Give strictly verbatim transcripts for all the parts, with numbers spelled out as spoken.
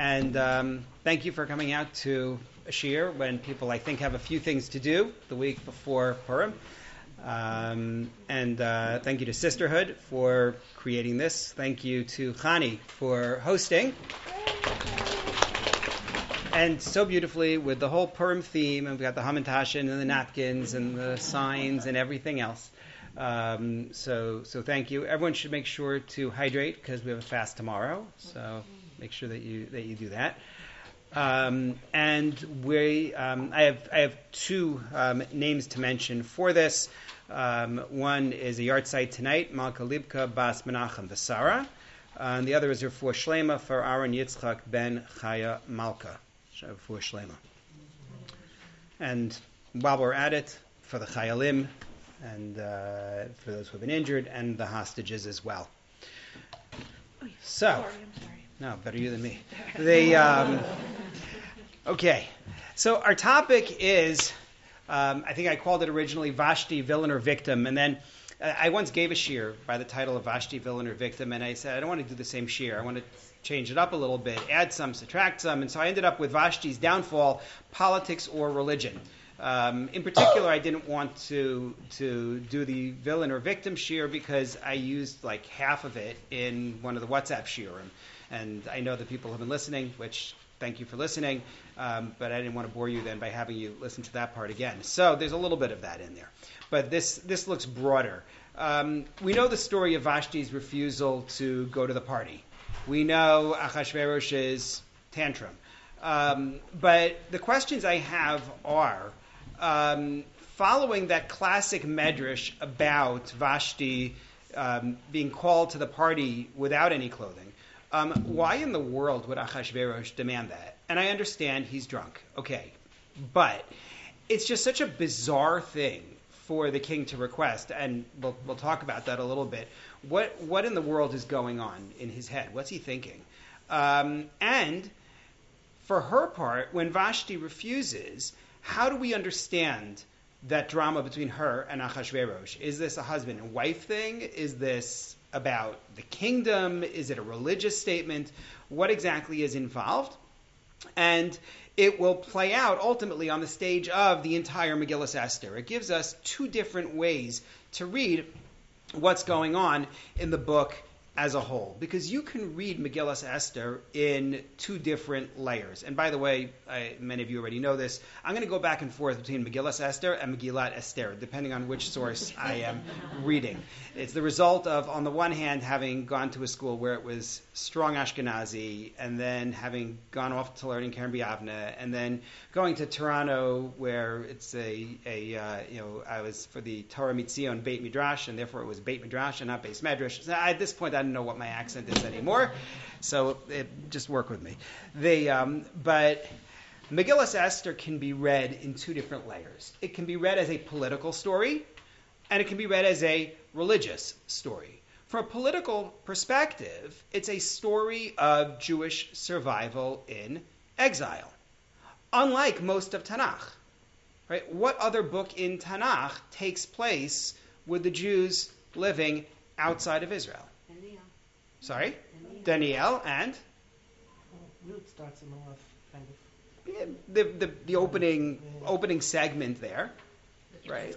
And um, thank you for coming out to a shiur when people, I think, have a few things to do the week before Purim. Um, and uh, thank you to Sisterhood for creating this. Thank you to Chani for hosting. And so beautifully with the whole Purim theme, and we've got the Hamantashen and the napkins and the signs and everything else. Um, so, so thank you. Everyone should make sure to hydrate because we have a fast tomorrow. So make sure that you that you do that. Um, and we, um, I have I have two um, names to mention for this. Um, one is a yard site tonight, Malka Libka Bas Menachem Vesara, uh, and the other is Refuah Shlema for Aaron Yitzchak Ben Chaya Malka. Refuah Shlema. And while we're at it, for the Chayalim, and uh, for those who have been injured, and the hostages as well. Oh, yeah. So, sorry, I'm sorry. No, better you than me. They, um, okay, so our topic is, um, I think I called it originally Vashti, Villain or Victim, and then uh, I once gave a shiur by the title of Vashti, Villain or Victim, and I said, I don't want to do the same shiur. I want to change it up a little bit, add some, subtract some, and so I ended up with Vashti's Downfall, Politics or Religion. Um, in particular, I didn't want to to do the villain or victim shiur because I used like half of it in one of the WhatsApp shiurim. And I know that people have been listening, which thank you for listening, um, but I didn't want to bore you then by having you listen to that part again. So there's a little bit of that in there. But this, this looks broader. Um, we know the story of Vashti's refusal to go to the party. We know Achashverosh's tantrum. Um, but the questions I have are, Um, following that classic medrash about Vashti um, being called to the party without any clothing, um, why in the world would Achashverosh demand that? And I understand he's drunk, okay, but it's just such a bizarre thing for the king to request, and we'll, we'll talk about that a little bit. What what in the world is going on in his head? What's he thinking? Um, and for her part, when Vashti refuses, how do we understand that drama between her and Achashverosh? Is this a husband and wife thing? Is this about the kingdom? Is it a religious statement? What exactly is involved? And it will play out ultimately on the stage of the entire Megillas Esther. It gives us two different ways to read what's going on in the book as a whole, because you can read Megillas Esther in two different layers. And by the way, I, many of you already know this, I'm going to go back and forth between Megillas Esther and Megillat Esther, depending on which source I am reading. It's the result of, on the one hand, having gone to a school where it was strong Ashkenazi, and then having gone off to learning Keren B'Yavneh, and then going to Toronto, where it's a, a uh, you know, I was for the Torah Mitzion Beit Midrash, and therefore it was Beit Midrash and not Beis Medrash. So at this point, I don't know what my accent is anymore, so it, just work with me. The, um, but Megillas Esther can be read in two different layers. It can be read as a political story, and it can be read as a religious story. From a political perspective, it's a story of Jewish survival in exile, unlike most of Tanakh. Right? What other book in Tanakh takes place with the Jews living outside of Israel? Sorry? Daniel and? Ruth starts in the left, kind of. Yeah, the, the the opening yeah. opening segment there, right?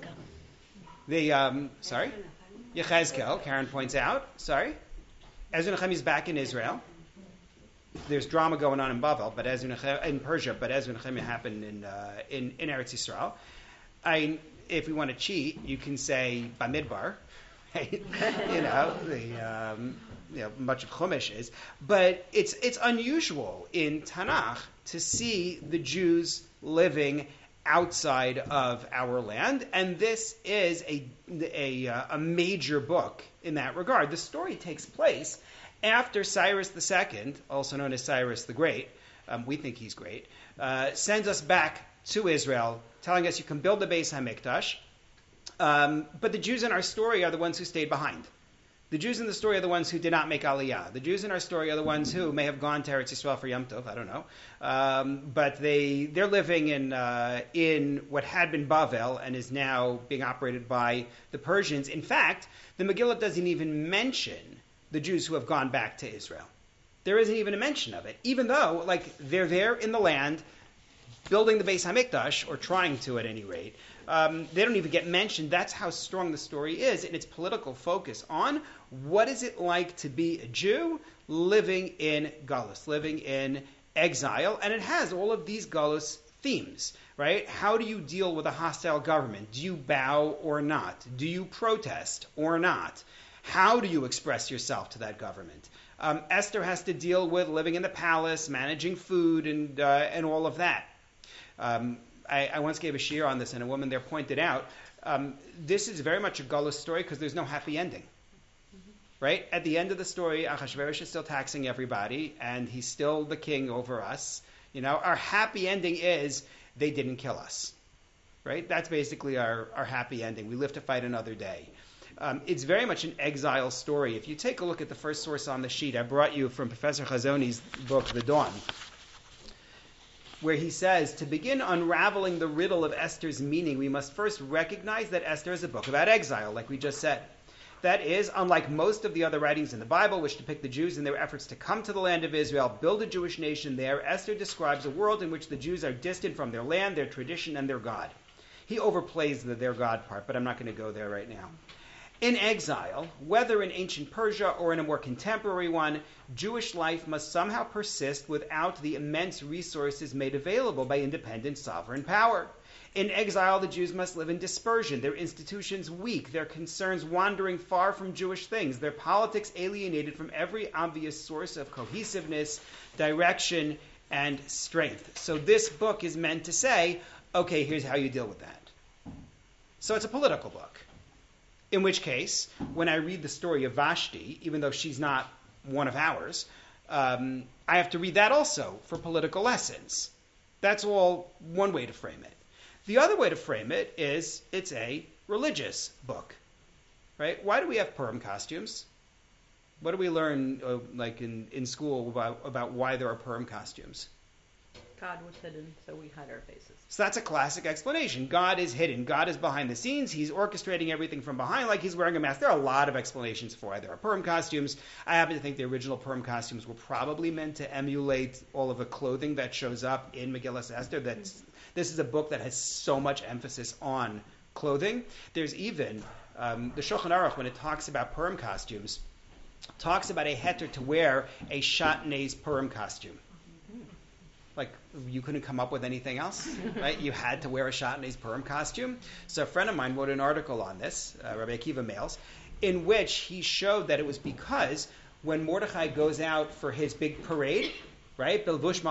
The um, sorry, Yechezkel. Karen points out. Sorry, Ezra Nehemiah is back in Israel. There's drama going on in Bavel, but Ezra Nehemiah, in Persia, but Ezra Nehemiah happened in uh, in in Eretz Yisrael. I, if we want to cheat, you can say Bamidbar, right? you know the. Um, You know, much of Chumash is, but it's it's unusual in Tanakh to see the Jews living outside of our land, and this is a a, a major book in that regard. The story takes place after Cyrus the Second, also known as Cyrus the Great, um, we think he's great, uh, sends us back to Israel, telling us you can build the Beis HaMikdash, um, but the Jews in our story are the ones who stayed behind. The Jews in the story are the ones who did not make Aliyah. The Jews in our story are the ones who may have gone to Eretz Yisrael for Yom Tov, I don't know. Um, but they, they're living in uh, in what had been Bavel and is now being operated by the Persians. In fact, the Megillah doesn't even mention the Jews who have gone back to Israel. There isn't even a mention of it, even though, like, they're there in the land, building the Beis Hamikdash, or trying to at any rate. Um, they don't even get mentioned. That's how strong the story is in its political focus on what is it like to be a Jew living in Galus, living in exile. And it has all of these Galus themes, right? How do you deal with a hostile government? Do you bow or not? Do you protest or not? How do you express yourself to that government? Um, Esther has to deal with living in the palace, managing food, and uh, and all of that. Um, I, I once gave a shiur on this, and a woman there pointed out, um, this is very much a Galus story because there's no happy ending. Mm-hmm. Right? At the end of the story, Achashverosh is still taxing everybody, and he's still the king over us. You know, our happy ending is they didn't kill us. Right? That's basically our, our happy ending. We live to fight another day. Um, it's very much an exile story. If you take a look at the first source on the sheet, I brought you from Professor Chazoni's book, The Dawn, where he says, to begin unraveling the riddle of Esther's meaning, we must first recognize that Esther is a book about exile, like we just said. That is, unlike most of the other writings in the Bible, which depict the Jews in their efforts to come to the land of Israel, build a Jewish nation there, Esther describes a world in which the Jews are distant from their land, their tradition, and their God. He overplays the their God part, but I'm not going to go there right now. In exile, whether in ancient Persia or in a more contemporary one, Jewish life must somehow persist without the immense resources made available by independent sovereign power. In exile, the Jews must live in dispersion, their institutions weak, their concerns wandering far from Jewish things, their politics alienated from every obvious source of cohesiveness, direction, and strength. So this book is meant to say, okay, here's how you deal with that. So it's a political book. In which case, when I read the story of Vashti, even though she's not one of ours, um, I have to read that also for political lessons. That's all one way to frame it. The other way to frame it is it's a religious book, right? Why do we have Purim costumes? What do we learn, uh, like in, in school, about, about why there are Purim costumes? God was hidden, so we hide our faces. So that's a classic explanation. God is hidden. God is behind the scenes. He's orchestrating everything from behind, like he's wearing a mask. There are a lot of explanations for why there are Purim costumes. I happen to think the original Purim costumes were probably meant to emulate all of the clothing that shows up in Megillas Esther. That's, mm-hmm. This is a book that has so much emphasis on clothing. There's even, um, the Shulchan Aruch, when it talks about Purim costumes, talks about a heter to wear a Shatnez Purim costume. Like, you couldn't come up with anything else, right? You had to wear a Shatnez Purim costume. So a friend of mine wrote an article on this, uh, Rabbi Akiva Males, in which he showed that it was because when Mordechai goes out for his big parade, right?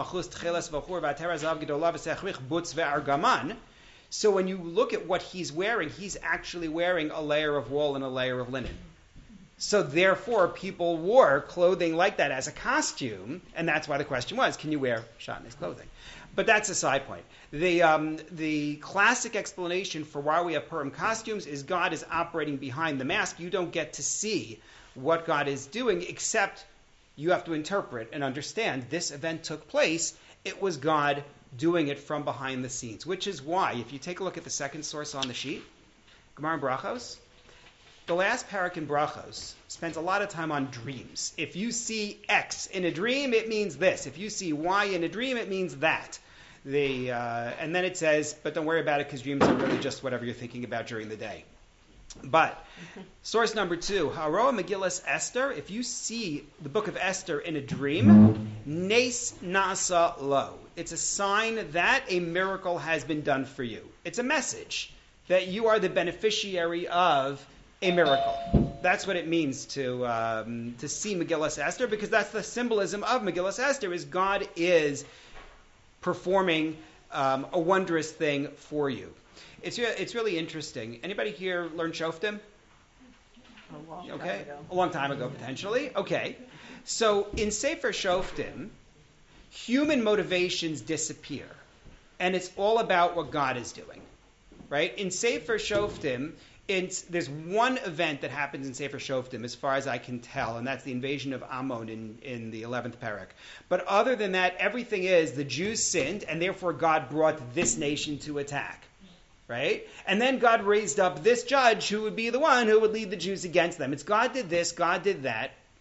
So when you look at what he's wearing, he's actually wearing a layer of wool and a layer of linen. So therefore, people wore clothing like that as a costume, and that's why the question was, can you wear Shatnez clothing? But that's a side point. The um, the classic explanation for why we have Purim costumes is God is operating behind the mask. You don't get to see what God is doing, except you have to interpret and understand this event took place. It was God doing it from behind the scenes, which is why, if you take a look at the second source on the sheet, Gemara in Brachos, the last parak in Brachos spends a lot of time on dreams. If you see X in a dream, it means this. If you see Y in a dream, it means that. The uh, and then it says, but don't worry about it because dreams are really just whatever you're thinking about during the day. But source number two, Haroah Megillas Esther. If you see the book of Esther in a dream, Nes Nasa Lo. It's a sign that a miracle has been done for you. It's a message that you are the beneficiary of a miracle. That's what it means to um, to see Megillas Esther, because that's the symbolism of Megillas Esther, is God is performing um, a wondrous thing for you. It's re- it's really interesting. Anybody here learn Shoftim? A long okay, time ago. a long time ago potentially. Okay, so in Sefer Shoftim, human motivations disappear, and it's all about what God is doing. Right? In Sefer Shoftim, It's, there's one event that happens in Sefer Shoftim, as far as I can tell, and that's the invasion of Ammon in, in the eleventh parak. But other than that, everything is the Jews sinned, and therefore God brought this nation to attack. Right? And then God raised up this judge who would be the one who would lead the Jews against them. It's God did this, God did that,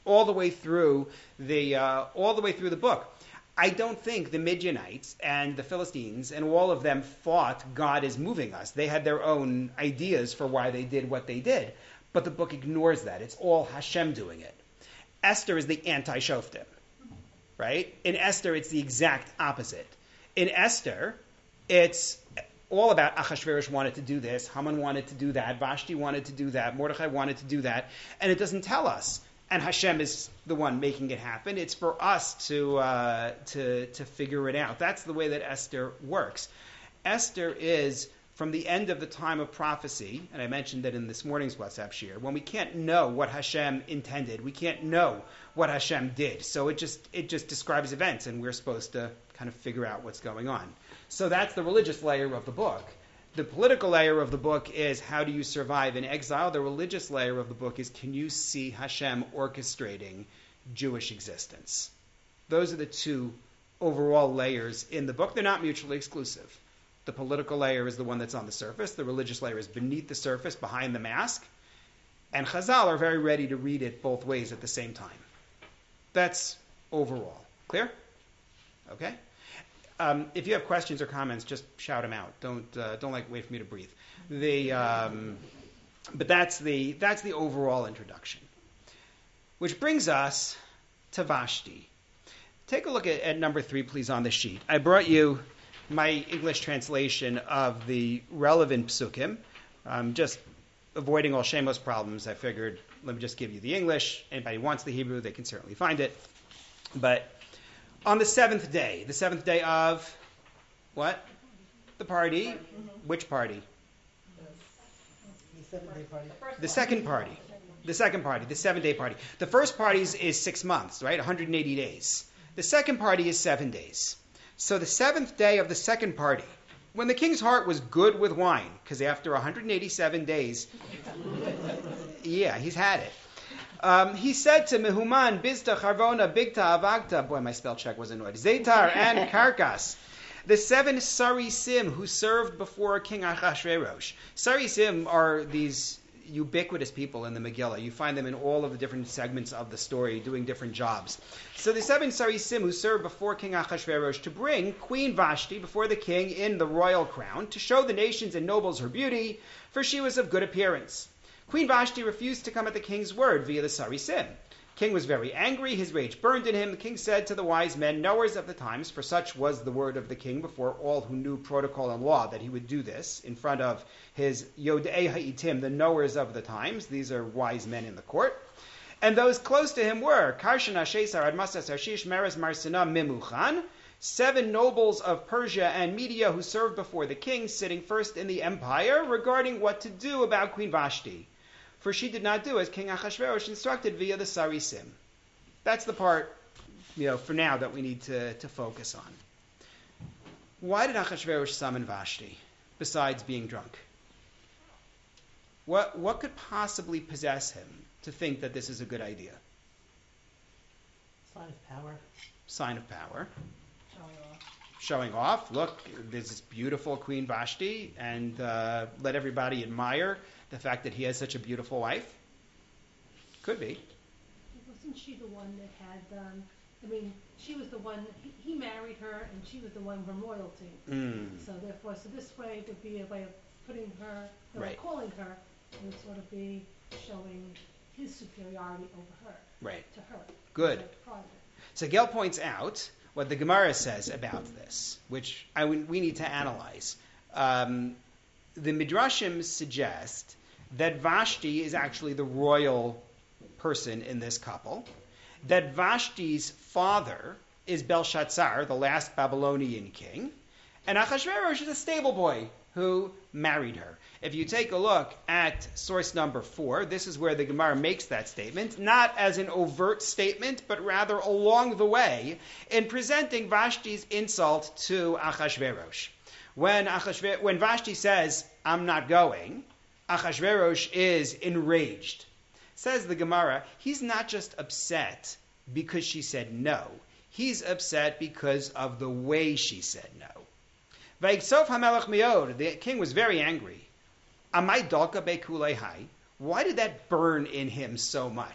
all the way through the uh, all the way through the book. I don't think the Midianites and the Philistines and all of them thought God is moving us. They had their own ideas for why they did what they did. But the book ignores that. It's all Hashem doing it. Esther is the anti-Shoftim, right? In Esther, it's the exact opposite. In Esther, it's all about Achashverosh wanted to do this, Haman wanted to do that, Vashti wanted to do that, Mordechai wanted to do that, and it doesn't tell us. And Hashem is the one making it happen. It's for us to uh, to to figure it out. That's the way that Esther works. Esther is from the end of the time of prophecy, and I mentioned that in this morning's WhatsApp share, when we can't know what Hashem intended, we can't know what Hashem did. So it just it just describes events, and we're supposed to kind of figure out what's going on. So that's the religious layer of the book. The political layer of the book is how do you survive in exile. The religious layer of the book is can you see Hashem orchestrating Jewish existence. Those are the two overall layers in the book. They're not mutually exclusive. The political layer is the one that's on the surface. The religious layer is beneath the surface, behind the mask. And Chazal are very ready to read it both ways at the same time. That's overall. Clear? Okay? Um, if you have questions or comments, just shout them out. Don't uh, don't like wait for me to breathe. The um, but that's the that's the overall introduction, which brings us to Vashti. Take a look at, at number three, please, on the sheet. I brought you my English translation of the relevant psukim. Um, just avoiding all shameless problems, I figured let me just give you the English. Anybody who wants the Hebrew, they can certainly find it. But on the seventh day, the seventh day of what? The party. Mm-hmm. Which party? The seven day party. The second party. The second party, the seven-day party. The first party is, is six months, right? one hundred eighty days. The second party is seven days. So the seventh day of the second party, when the king's heart was good with wine, because after one hundred eighty-seven days, yeah, he's had it. Um, he said to Mehuman, Bizta, Charvona, Bigta, Avagta, boy, my spell check was annoyed, Zetar and Karkas, the seven Sarisim who served before King Achashverosh. Sarisim are these ubiquitous people in the Megillah. You find them in all of the different segments of the story doing different jobs. So the seven Sarisim who served before King Achashverosh to bring Queen Vashti before the king in the royal crown to show the nations and nobles her beauty, for she was of good appearance. Queen Vashti refused to come at the king's word via the Sarisim. King was very angry, his rage burned in him. The king said to the wise men, knowers of the times, for such was the word of the king before all who knew protocol and law, that he would do this in front of his Yodei Ha'itim, the knowers of the times. These are wise men in the court. And those close to him were Karshana, Shesar, Admasas, Arshish, Meres, Marsina, Mimuchan, seven nobles of Persia and Media who served before the king, sitting first in the empire, regarding what to do about Queen Vashti. For she did not do as King Achashverosh instructed via the Sarisim. That's the part, you know, for now that we need to, to focus on. Why did Achashverosh summon Vashti, besides being drunk? What what could possibly possess him to think that this is a good idea? Sign of power. Sign of power. Showing off. Showing off. Look, there's this beautiful Queen Vashti, and uh, let everybody admire the fact that he has such a beautiful wife? Could be. Wasn't she the one that had, um, I mean, she was the one, he, he married her and she was the one from royalty. Mm. So therefore, so this way would be a way of putting her, or Right. calling her, would sort of be showing his superiority over her. Right. To her. Good. Like private. So Gail points out what the Gemara says about this, which I, we need to analyze. Um, the Midrashim suggest that Vashti is actually the royal person in this couple, that Vashti's father is Belshazzar, the last Babylonian king, and Achashverosh is a stable boy who married her. If you take a look at source number four, this is where the Gemara makes that statement, not as an overt statement, but rather along the way in presenting Vashti's insult to Achashverosh. When, Achashver- when Vashti says, I'm not going, Achashverosh is enraged. Says the Gemara, he's not just upset because she said no. He's upset because of the way she said no. Vayiksof hamelech miod, the king was very angry. Amai dalka bekulei hai. Why did that burn in him so much?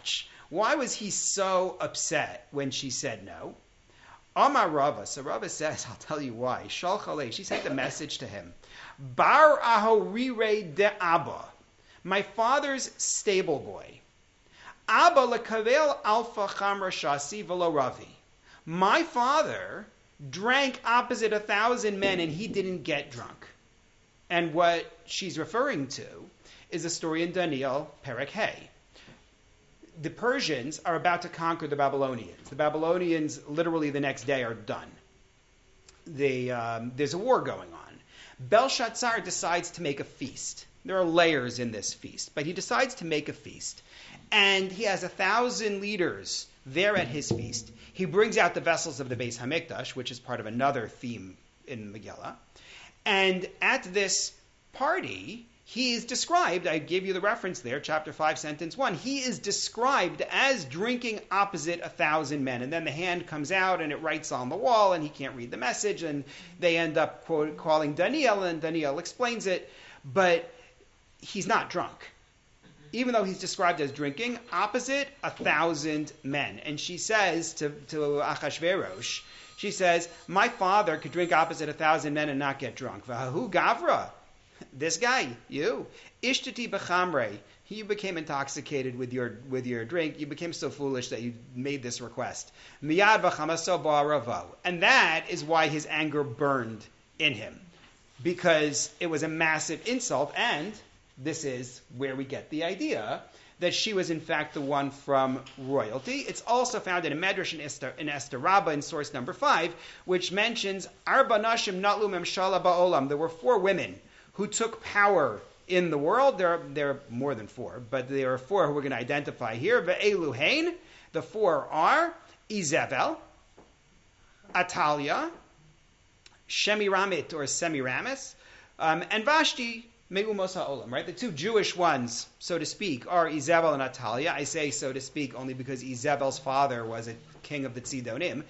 Why was he so upset when she said no? Amar Rava. So Rava says, I'll tell you why. Shal Chalei. She sent a message to him. Bar ahorire de Abba. My father's stable boy. Abba lekavel alpha chamra shasi velo Ravi. My father drank opposite a thousand men and he didn't get drunk. And what she's referring to is a story in Daniel Perek Hey. The Persians are about to conquer the Babylonians. The Babylonians, literally the next day, are done. They, um, there's a war going on. Belshazzar decides to make a feast. There are layers in this feast, but he decides to make a feast. And he has a thousand leaders there at his feast. He brings out the vessels of the Beis Hamikdash, which is part of another theme in Megillah. And at this party, he is described, I gave you the reference there, chapter five, sentence one. He is described as drinking opposite a thousand men. And then the hand comes out and it writes on the wall and he can't read the message. And they end up quote, calling Daniel and Daniel explains it. But he's not drunk. Even though he's described as drinking opposite a thousand men. And she says to, to Achashverosh, she says, my father could drink opposite a thousand men and not get drunk. Vahu Gavra. This guy, you, Ishtati b'chamre, you became intoxicated with your with your drink. You became so foolish that you made this request. Miyad v'chamaso ba'aravo, and that is why his anger burned in him, because it was a massive insult. And this is where we get the idea that she was in fact the one from royalty. It's also found in a Medrash in Esther, in Esther Rabbah in source number five, which mentions Arba Nashim Natlu Memshala Ba'olam. There were four women who took power in the world. There are, there are more than four, but there are four who we're going to identify here. Ve'elu hein, the four are Izebel, Atalia, Shemiramit or Semiramis, um, and Vashti Me'umos ha'olam, right? The two Jewish ones, so to speak, are Izebel and Atalia. I say so to speak only because Izebel's father was a king of the Tzidonim.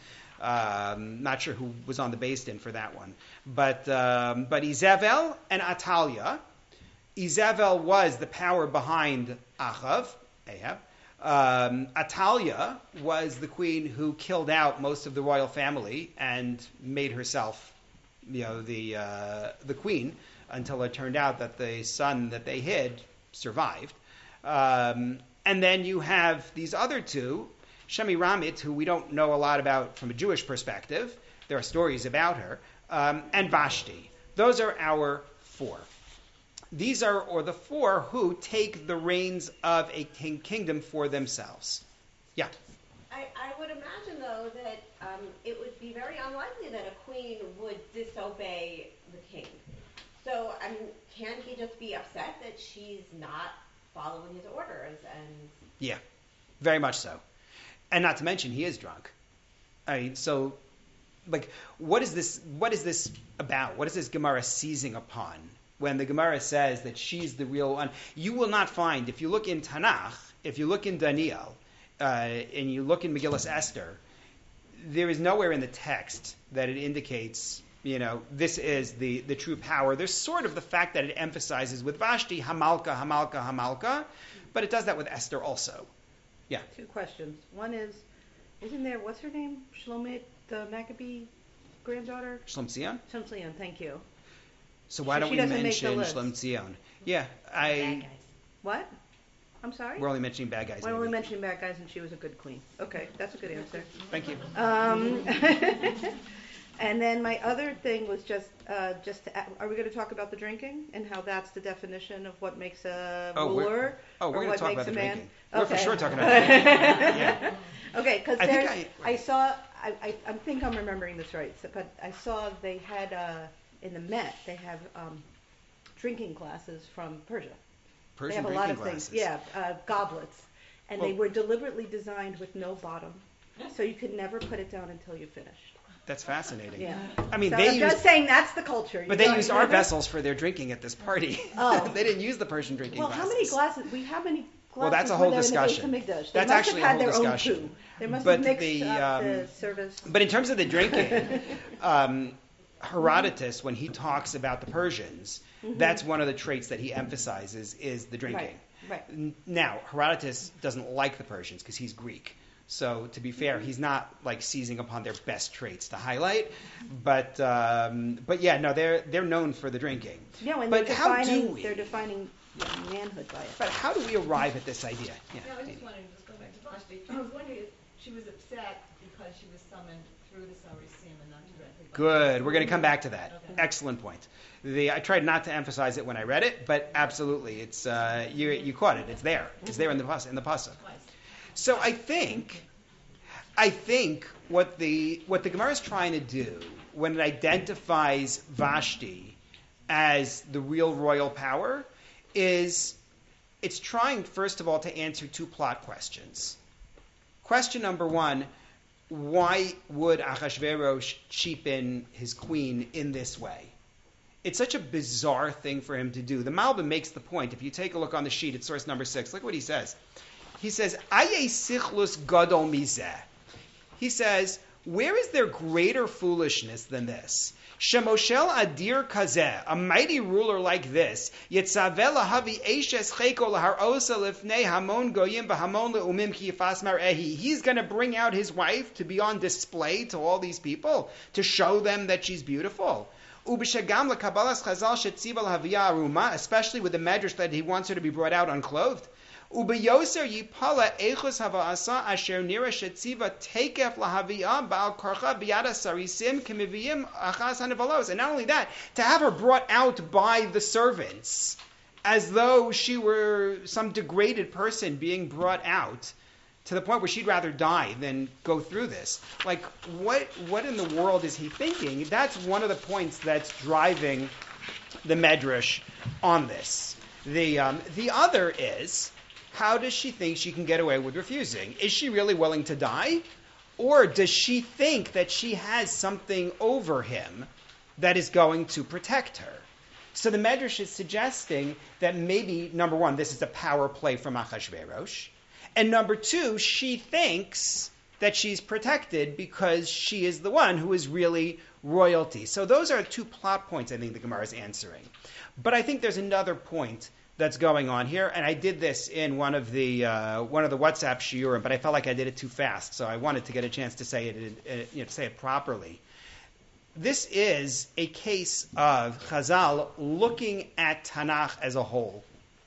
Um, not sure who was on the Beis Din for that one. But um, but Izebel and Atalia. Izebel was the power behind Achav, Ahab. Um, Atalia was the queen who killed out most of the royal family and made herself, you know, the uh, the queen until it turned out that the son that they hid survived. Um, and then you have these other two, Shemiramit, who we don't know a lot about from a Jewish perspective. There are stories about her. Um, and Vashti. Those are our four. These are, or the four who take the reins of a king, kingdom for themselves. Yeah? I, I would imagine, though, that um, it would be very unlikely that a queen would disobey the king. So, I mean, can he just be upset that she's not following his orders? And yeah, very much so. And not to mention, he is drunk. I mean, so, like, what is this? What is this about? What is this Gemara seizing upon? When the Gemara says that she's the real one, you will not find, if you look in Tanakh, if you look in Daniel, uh, and you look in Megillas Esther, there is nowhere in the text that it indicates, you know, this is the, the true power. There's sort of the fact that it emphasizes with Vashti, Hamalka, Hamalka, Hamalka, but it does that with Esther also. Yeah. Two questions. One is, isn't there, what's her name? Shlomit, the Maccabee granddaughter? Shlomzion? Shlomzion, thank you. So why She- don't she we doesn't make the mention list. Shlomzion? Yeah, I. What? I'm sorry? We're only mentioning bad guys. We're only maybe. mentioning bad guys, and she was a good queen. Okay, that's a good answer. Thank you. Um, and then my other thing was just, uh, just to, are we going to talk about the drinking and how that's the definition of what makes a Oh, we're- ruler? Oh, we're or going to what talk makes about the a man? drinking. We're for Okay. sure talking about the drinking. Yeah. Okay, because I think there's, I- I, saw, I, I, I think I'm remembering this right, so, but I saw they had, uh, in the Met, they have um, drinking classes from Persia. Persian They have a drinking lot of glasses. things, yeah, uh, goblets, and they Well- were deliberately designed with no bottom, so you could never put it down until you finished. That's fascinating. Yeah. I mean, So they I'm used, just saying that's the culture. but you they know? used our vessels for their drinking at this party. Oh. They didn't use the Persian drinking Well, glasses. how many glasses? We how many glasses Well, that's a were whole there discussion. in the Beis Hamikdash? They That's must actually a have had whole their discussion. own poo. They must But have mixed the, up um, the service. But in terms of the drinking, um, Herodotus, when he talks about the Persians, Mm-hmm. that's one of the traits that he emphasizes is the drinking. Right. Right. N- Now, Herodotus doesn't like the Persians because he's Greek. So to be fair, he's not like seizing upon their best traits to highlight. But um, but yeah, no, they're they're known for the drinking. No, and But they're how defining, do we? they're defining yeah, manhood by it. But how do we arrive at this idea? Yeah. No, I just wanted to just go back to Vashti. I was wondering if she was upset because she was summoned through the Sarisim and not directly. by- Good. We're going to come back to that. Okay. Excellent point. The I tried not to emphasize it when I read it, but absolutely, it's uh, you you caught it. It's there. It's there in the pas- in the pasuk. Twice. So I think, I think what the what the Gemara is trying to do when it identifies Vashti as the real royal power is it's trying first of all to answer two plot questions. Question number one: why would Achashverosh cheapen his queen in this way? It's such a bizarre thing for him to do. The Malbim makes the point. If you take a look on the sheet at source number six, look what he says. He says, Aye sichlus gadol mizeh. He says, where is there greater foolishness than this? Shemoshel adir kazeh, a mighty ruler like this, yitzavel lahavi eshes cheko laharosa lifnei hamon goyim v'hamon leumim ki yifas mar'ehi. He's going to bring out his wife to be on display to all these people, to show them that she's beautiful. Ubishagam lekabalas chazal shetziva lahavia aruma, especially with the medrash that he wants her to be brought out unclothed. Ubeyoser yipala echos hava'asa asher nira shetziva tekef lahavia ba'al karcha biyada sarisim kemiviyim achas hanavalos. And not only that, to have her brought out by the servants, as though she were some degraded person being brought out, to the point where she'd rather die than go through this. Like, what what in the world is he thinking? That's one of the points that's driving the Medrash on this. The um, the other is, how does she think she can get away with refusing? Is she really willing to die? Or does she think that she has something over him that is going to protect her? So the Medrash is suggesting that maybe, number one, this is a power play from Achashverosh. And number two, she thinks that she's protected because she is the one who is really royalty. So those are two plot points I think the Gemara is answering. But I think there's another point that's going on here, and I did this in one of the uh, one of the WhatsApp shiurim, but I felt like I did it too fast, so I wanted to get a chance to say it, uh, you know, to say it properly. This is a case of Chazal looking at Tanakh as a whole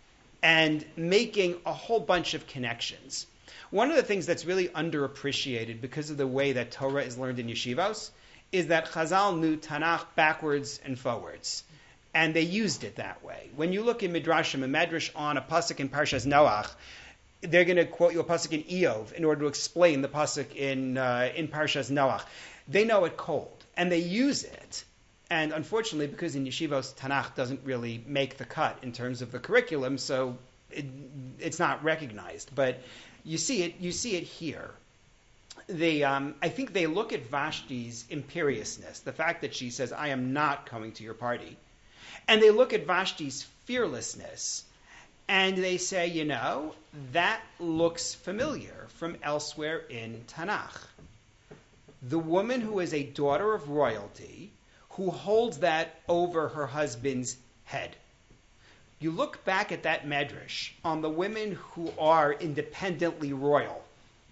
and making a whole bunch of connections. One of the things that's really underappreciated because of the way that Torah is learned in yeshivos is that Chazal knew Tanakh backwards and forwards, and they used it that way. When you look in Midrashim, a Medrash on a pasuk in Parshas Noach, they're going to quote you a pasuk in Eov in order to explain the pasuk in uh, in Parshas Noach. They know it cold, and they use it. And unfortunately, because in yeshivos, Tanakh doesn't really make the cut in terms of the curriculum, so it, it's not recognized. But you see it, you see it here. They, um, I think they look at Vashti's imperiousness, the fact that she says, I am not coming to your party. And they look at Vashti's fearlessness, and they say, you know, that looks familiar from elsewhere in Tanakh. The woman who is a daughter of royalty, who holds that over her husband's head. You look back at that medrash on the women who are independently royal.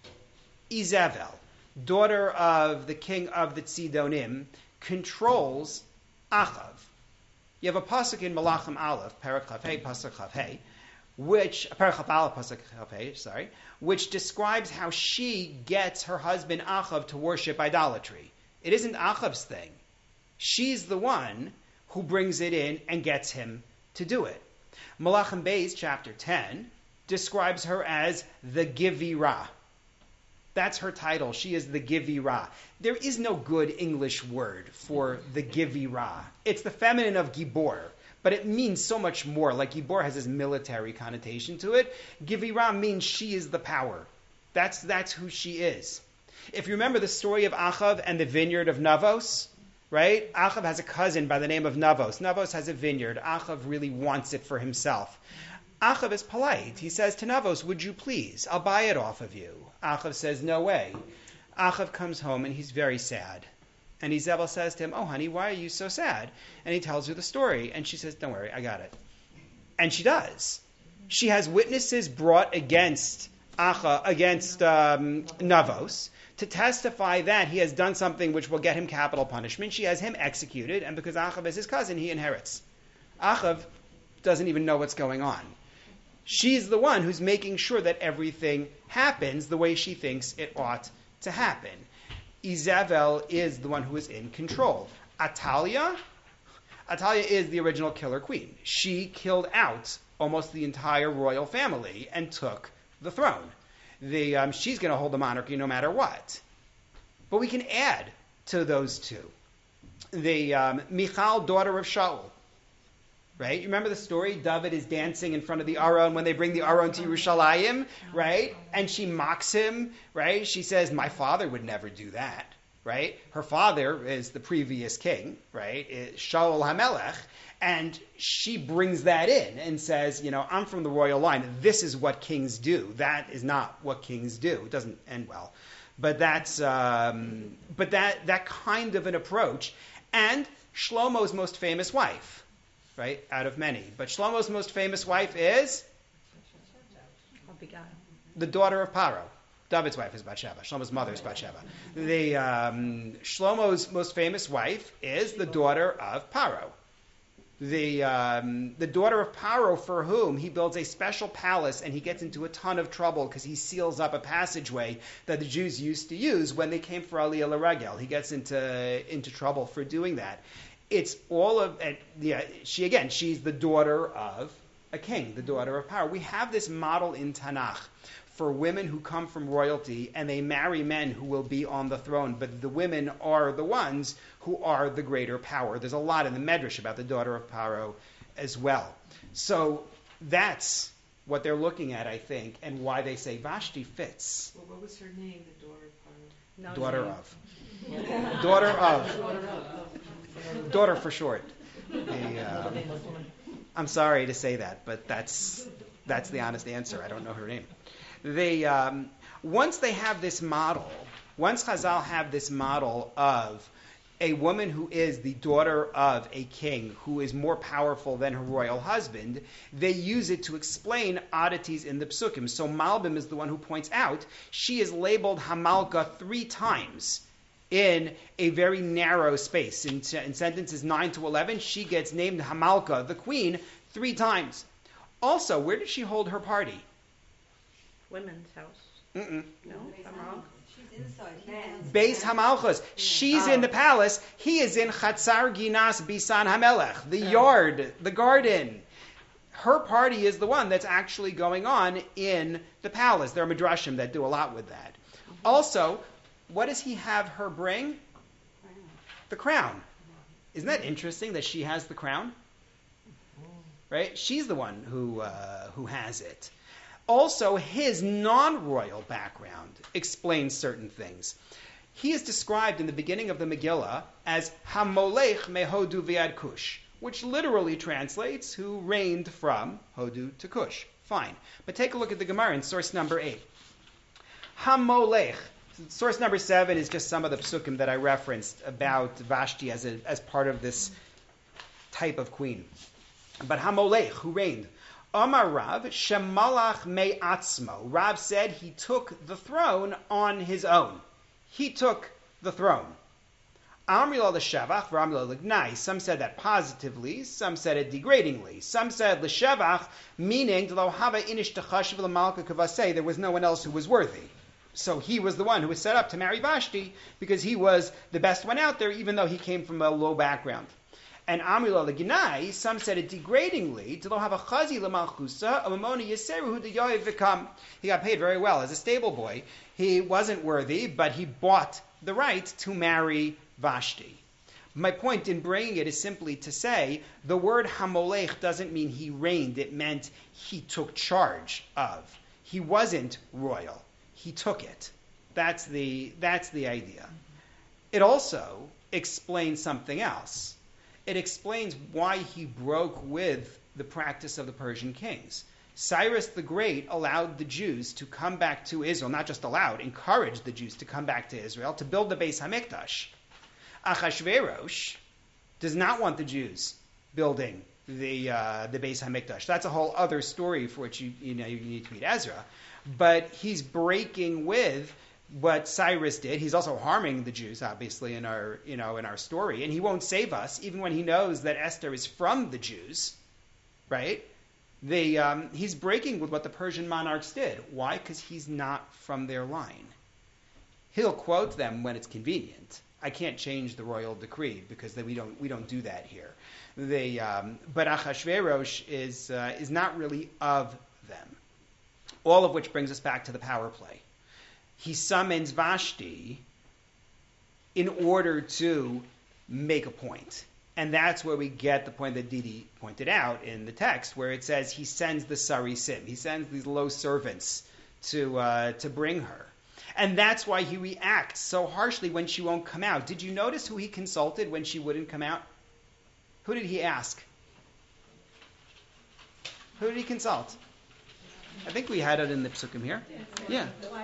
Izabel, daughter of the king of the Tzidonim, controls Achav. You have a pasuk in Malachim Aleph, Perek Chaf Hei, pasuk Chaf Hei, which Perek Chaf Aleph, pasuk Chaf Hei, sorry, which describes how she gets her husband Achav to worship idolatry. It isn't Achav's thing. She's the one who brings it in and gets him to do it. Malachim Beis, chapter ten, describes her as the Givirah. That's her title. She is the Givirah. There is no good English word for the Givirah. It's the feminine of Gibor, but it means so much more. Like Gibor has this military connotation to it. Givirah means she is the power. That's, that's who she is. If you remember the story of Achav and the vineyard of Navos, right? Achav has a cousin by the name of Navos. Navos has a vineyard. Achav really wants it for himself. Achav is polite. He says to Navos, would you please? I'll buy it off of you. Achav says, no way. Achav comes home and he's very sad. And Izabel says to him, oh, honey, why are you so sad? And he tells her the story. And she says, don't worry, I got it. And she does. She has witnesses brought against Acha, against um, Navos, to testify that he has done something which will get him capital punishment. She has him executed, and because Achav is his cousin, he inherits. Achav doesn't even know what's going on. She's the one who's making sure that everything happens the way she thinks it ought to happen. Izabel is the one who is in control. Atalia, Atalia is the original killer queen. She killed out almost the entire royal family and took the throne. The, um, she's going to hold the monarchy no matter what. But we can add to those two. The um, Michal, daughter of Shaul. Right? You remember the story? David is dancing in front of the Aron when they bring the Aron to Yerushalayim, right? And she mocks him, right? She says, my father would never do that, right? Her father is the previous king, right? Shaul HaMelech. And she brings that in and says, you know, I'm from the royal line. This is what kings do. That is not what kings do. It doesn't end well. But that's, um, but that, that kind of an approach. And Shlomo's most famous wife. Right, out of many. But Shlomo's most famous wife is the daughter of Paro. David's wife is Bathsheba. Shlomo's mother is Bathsheba. The um, Shlomo's most famous wife is the daughter of Paro. The um, the daughter of Paro, for whom he builds a special palace, and he gets into a ton of trouble because he seals up a passageway that the Jews used to use when they came for Aliyah L'Regel. He gets into into trouble for doing that. It's all of, uh, yeah, she again, she's the daughter of a king, the daughter of power. We have this model in Tanakh for women who come from royalty and they marry men who will be on the throne, but the women are the ones who are the greater power. There's a lot in the Medrash about the daughter of Paro as well. So that's what they're looking at, I think, and why they say Vashti fits. Well, what was her name, the daughter of Paro? No Daughter name. of. Daughter of. Daughter of. Daughter for short. The, um, I'm sorry to say that, but that's that's the honest answer. I don't know her name. They um, once they have this model, once Chazal have this model of a woman who is the daughter of a king who is more powerful than her royal husband, they use it to explain oddities in the psukim. So Malbim is the one who points out she is labeled Hamalka three times in a very narrow space. In, in sentences nine to eleven, she gets named Hamalka, the queen, three times. Also, where did she hold her party? Women's house. Mm-mm. No, I'm wrong. She's inside. He's Beis Hamalchus. She's Oh. in the palace. He is in Chatzar Ginas Bisan Hamelech, the yard, the garden. Her party is the one that's actually going on in the palace. There are midrashim that do a lot with that. Also, what does he have her bring? The crown. Isn't that interesting that she has the crown? Right? She's the one who uh, who has it. Also, his non-royal background explains certain things. He is described in the beginning of the Megillah as Hamolech meHodu v'ad Kush, which literally translates who reigned from Hodu to Kush. Fine. But take a look at the Gemara in source number eight. Hamolech. Source number seven is just some of the psukim that I referenced about Vashti as a, as part of this type of queen. But Hamolech, who reigned. Amar Rav, Shemalach me'atzmo. Rav said he took the throne on his own. He took the throne. Amrila l'shevach, v'amrila l'gnai. Some said that positively, some said it degradingly. Some said l'shevach, meaning lo hava inish t'chashiv l'malka kavasei. There was no one else who was worthy. So he was the one who was set up to marry Vashti because he was the best one out there, even though he came from a low background. And Amrila l'ginai, some said it degradingly, to lo have a chazi l'malchusa, a mamoni yeseru de yoyev v'kam. He got paid very well as a stable boy. He wasn't worthy, but he bought the right to marry Vashti. My point in bringing it is simply to say the word hamolech doesn't mean he reigned. It meant he took charge of. He wasn't royal. He took it. That's the, that's the idea. It also explains something else. It explains why he broke with the practice of the Persian kings. Cyrus the Great allowed the Jews to come back to Israel, not just allowed, encouraged the Jews to come back to Israel to build the Beis HaMikdash. Achashverosh does not want the Jews building the uh, the Beis Hamikdash. That's a whole other story for which you you know you need to read Ezra. But he's breaking with what Cyrus did. He's also harming the Jews, obviously, in our you know in our story, and he won't save us, even when he knows that Esther is from the Jews, right? They, um, he's breaking with what the Persian monarchs did. Why? Because he's not from their line. He'll quote them when it's convenient. I can't change the royal decree because we don't we don't do that here. They, um, but Achashverosh is uh, is not really of them. All of which brings us back to the power play. He summons Vashti in order to make a point. And that's where we get the point that Didi pointed out in the text, where it says he sends the Sarisim. He sends these low servants to uh, to bring her. And that's why he reacts so harshly when she won't come out. Did you notice who he consulted when she wouldn't come out? Who did he ask? Who did he consult? I think we had it in the Psukim here. Yeah.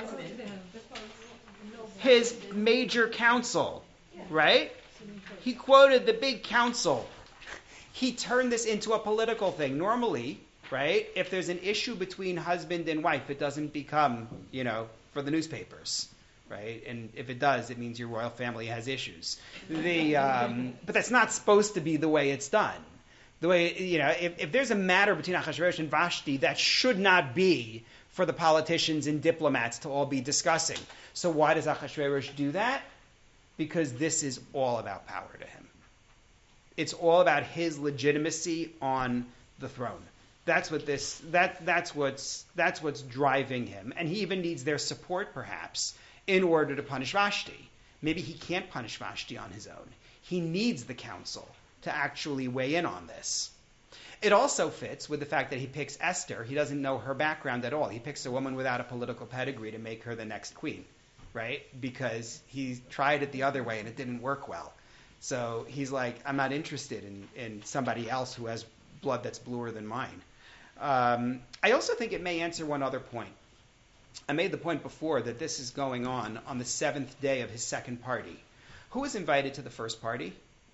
His major council, right? He quoted the big council. He turned this into a political thing. Normally, right, if there's an issue between husband and wife, it doesn't become, you know, for the newspapers, right? And if it does, it means your royal family has issues. The, um, but that's not supposed to be the way it's done. The way, you know, if, if there's a matter between Achashverosh and Vashti, that should not be for the politicians and diplomats to all be discussing. So why does Achashverosh do that? Because this is all about power to him. It's all about his legitimacy on the throne. That's what this that that's what's that's what's driving him. And he even needs their support, perhaps, in order to punish Vashti. Maybe he can't punish Vashti on his own. He needs the council to actually weigh in on this. It also fits with the fact that he picks Esther. He doesn't know her background at all. He picks a woman without a political pedigree to make her the next queen. Right? Because he tried it the other way and it didn't work well. So he's like, I'm not interested in, in somebody else who has blood that's bluer than mine. Um, I also think it may answer one other point. I made the point before that this is going on on the seventh day of his second party. Who was invited to the first party?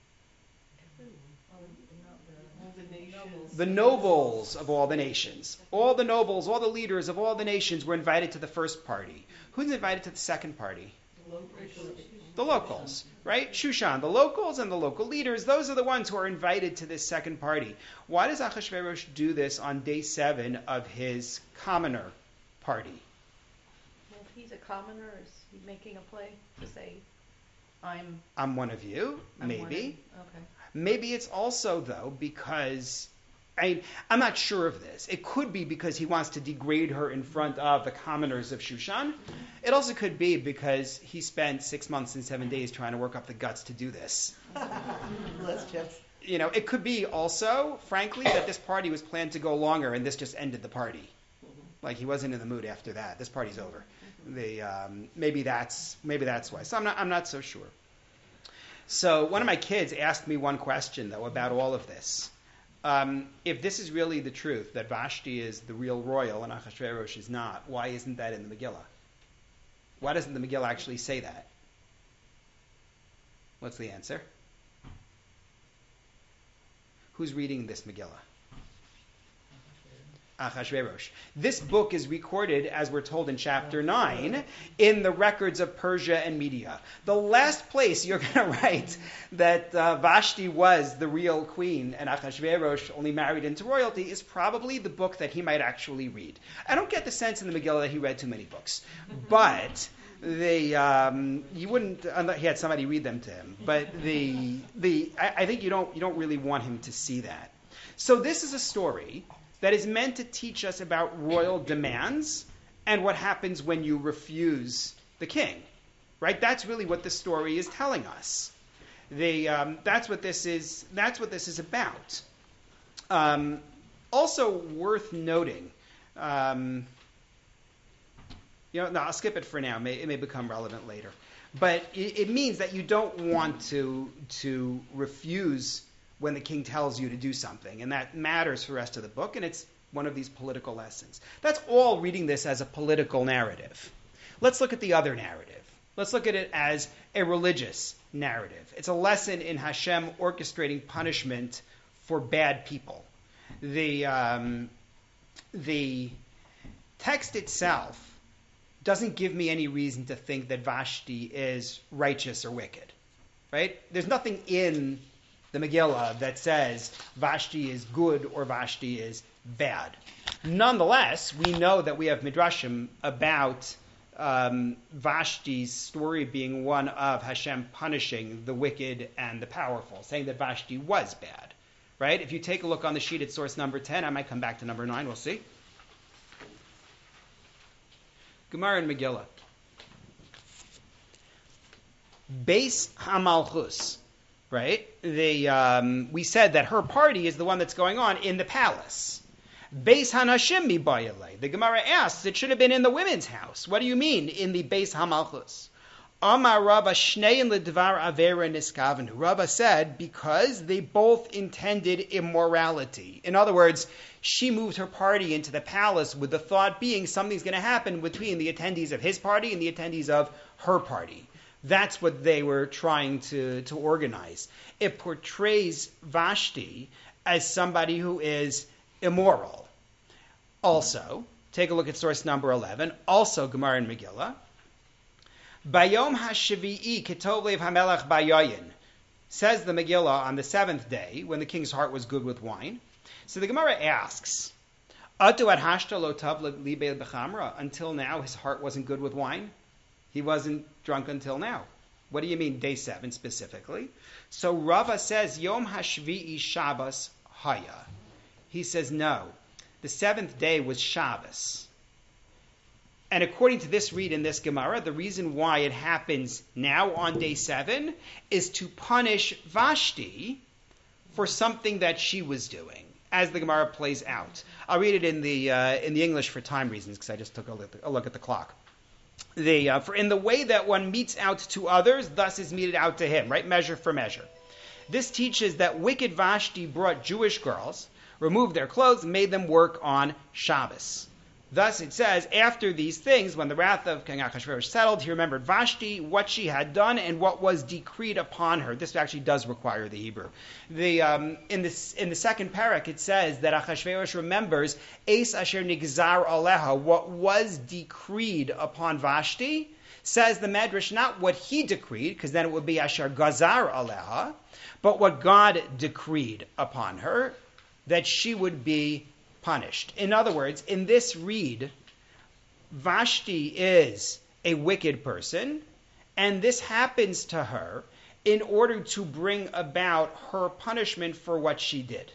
The nobles of all the nations. All the nobles, all the leaders of all the nations were invited to the first party. Who's invited to the second party? The locals. The locals, right? Shushan, the locals and the local leaders, those are the ones who are invited to this second party. Why does Achashverosh do this on day seven of his commoner party? Well, if he's a commoner, is he making a play to say, I'm... I'm one of you, I'm maybe. one of you? Okay. Maybe it's also, though, because... I, I'm not sure of this. It could be because he wants to degrade her in front of the commoners of Shushan. It also could be because he spent six months and seven days trying to work up the guts to do this. Let's just... You know, it could be also, frankly, that this party was planned to go longer and this just ended the party. Like he wasn't in the mood after that. This party's over. The, um, maybe that's maybe that's why. So I'm not I'm not so sure. So one of my kids asked me one question though about all of this. Um, if this is really the truth, that Vashti is the real royal and Achashverosh is not, why isn't that in the Megillah? Why doesn't the Megillah actually say that? What's the answer? Who's reading this Megillah? Achashverosh. This book is recorded, as we're told in chapter nine, in the records of Persia and Media. The last place you're going to write that uh, Vashti was the real queen and Achashverosh only married into royalty is probably the book that he might actually read. I don't get the sense in the Megillah that he read too many books, but the um, you wouldn't. Unless he had somebody read them to him, but the the I, I think you don't you don't really want him to see that. So this is a story that is meant to teach us about royal demands and what happens when you refuse the king, right? That's really what this story is telling us. The, um, that's what this is. That's what this is about. Um, also worth noting. Um, you know, no, I'll skip it for now. It may, it may become relevant later, but it, it means that you don't want to to refuse when the king tells you to do something. And that matters for the rest of the book, and it's one of these political lessons. That's all reading this as a political narrative. Let's look at the other narrative. Let's look at it as a religious narrative. It's a lesson in Hashem orchestrating punishment for bad people. The um, the text itself doesn't give me any reason to think that Vashti is righteous or wicked, right? There's nothing in the Megillah that says Vashti is good or Vashti is bad. Nonetheless, we know that we have midrashim about um, Vashti's story being one of Hashem punishing the wicked and the powerful, saying that Vashti was bad, right? If you take a look on the sheet at source number ten, I might come back to number nine, we'll see. Gemara and Megillah. Beis Hamalchus, right? The, um, we said that her party is the one that's going on in the palace. Beis Hanashim mibayale. The Gemara asks, it should have been in the women's house. What do you mean in the Beis Hamalchus? Amar Rabba Shnein ledvar avera niskavenu. Rabba said because they both intended immorality. In other words, she moved her party into the palace with the thought being something's going to happen between the attendees of his party and the attendees of her party. That's what they were trying to, to organize. It portrays Vashti as somebody who is immoral. Also, take a look at source number eleven, also Gemara and Megillah. Bayom HaShavi'i Ketov Lev HaMelech Bayoyin, says the Megillah on the seventh day, when the king's heart was good with wine. So the Gemara asks, Atu ad hashta lo tav libe b'chamra, until now his heart wasn't good with wine? He wasn't drunk until now. What do you mean, day seven specifically? So Rava says, Yom HaShvi'i Shabbos Haya. He says, no, the seventh day was Shabbos. And according to this read in this Gemara, the reason why it happens now on day seven is to punish Vashti for something that she was doing, as the Gemara plays out. I'll read it in the uh, in the English for time reasons, because I just took a look, a look at the clock. The, uh, for in the way that one meets out to others, thus is meted out to him, right? Measure for measure. This teaches that wicked Vashti brought Jewish girls, removed their clothes, and made them work on Shabbos. Thus it says, after these things, when the wrath of King Achashverosh settled, he remembered Vashti, what she had done, and what was decreed upon her. This actually does require the Hebrew. The, um, in, this, in the second parak, it says that Achashverosh remembers Eis Asher Nigzar Aleha, what was decreed upon Vashti. Says the Medrash, not what he decreed, because then it would be Asher Gazar Aleha, but what God decreed upon her, that she would be punished. In other words, in this read, Vashti is a wicked person, and this happens to her in order to bring about her punishment for what she did.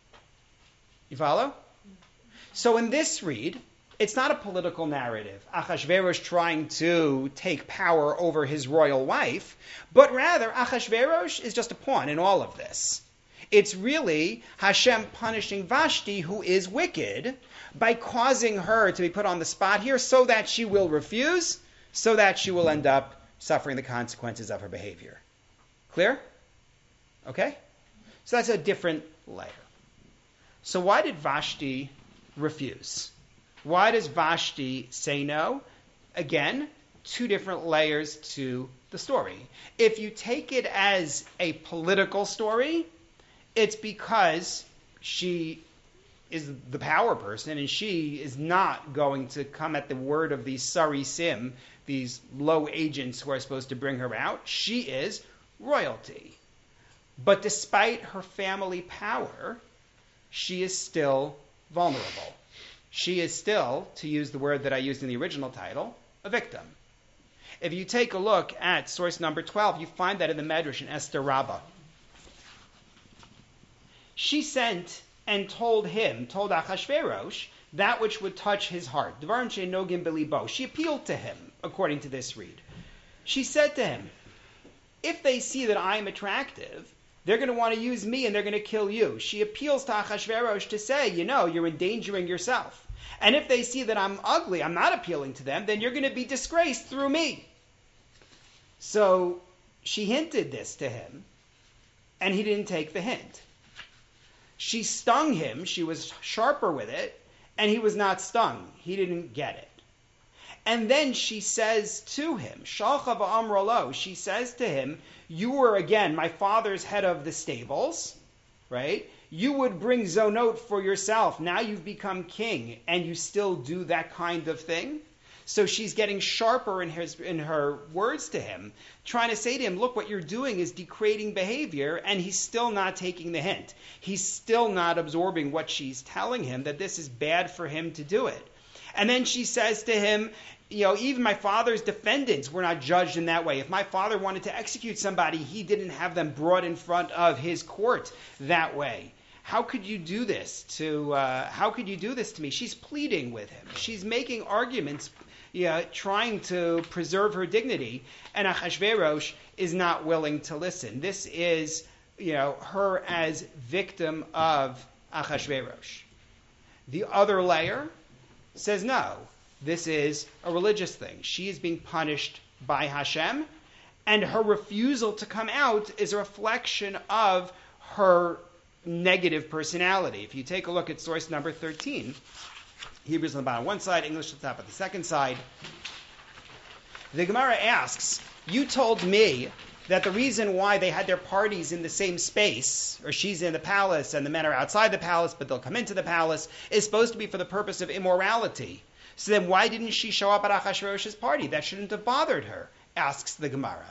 You follow? So in this read, it's not a political narrative, Achashverosh trying to take power over his royal wife, but rather Achashverosh is just a pawn in all of this. It's really Hashem punishing Vashti, who is wicked, by causing her to be put on the spot here so that she will refuse, so that she will end up suffering the consequences of her behavior. Clear? Okay? So that's a different layer. So why did Vashti refuse? Why does Vashti say no? Again, two different layers to the story. If you take it as a political story, it's because she is the power person and she is not going to come at the word of these Sarisim, these low agents who are supposed to bring her out. She is royalty. But despite her family power, she is still vulnerable. She is still, to use the word that I used in the original title, a victim. If you take a look at source number twelve, you find that in the Medrash in Esther Rabbah. She sent and told him, told Achashverosh, that which would touch his heart. Dvarim she'nogim belibo. She appealed to him, according to this read. She said to him, if they see that I am attractive, they're going to want to use me and they're going to kill you. She appeals to Achashverosh to say, you know, you're endangering yourself. And if they see that I'm ugly, I'm not appealing to them, then you're going to be disgraced through me. So she hinted this to him, and he didn't take the hint. She stung him, she was sharper with it, and he was not stung. He didn't get it. And then she says to him, Shalcha v'amrolo, she says to him, you were again my father's head of the stables, right? You would bring zonot for yourself. Now you've become king, and you still do that kind of thing? So she's getting sharper in, his, in her words to him, trying to say to him, look, what you're doing is degrading behavior, and he's still not taking the hint. He's still not absorbing what she's telling him, that this is bad for him to do it. And then she says to him, you know, even my father's defendants were not judged in that way. If my father wanted to execute somebody, he didn't have them brought in front of his court that way. How could you do this to, uh, how could you do this to me? She's pleading with him. She's making arguments, yeah, trying to preserve her dignity, and Achashverosh is not willing to listen. This is, you know, her as victim of Achashverosh. The other layer says no, this is a religious thing. She is being punished by Hashem, and her refusal to come out is a reflection of her negative personality. If you take a look at source number thirteen, Hebrews on the bottom one side, English on the top of the second side. The Gemara asks, you told me that the reason why they had their parties in the same space, or she's in the palace and the men are outside the palace, but they'll come into the palace, is supposed to be for the purpose of immorality. So then why didn't she show up at Achashverosh's party? That shouldn't have bothered her, asks the Gemara.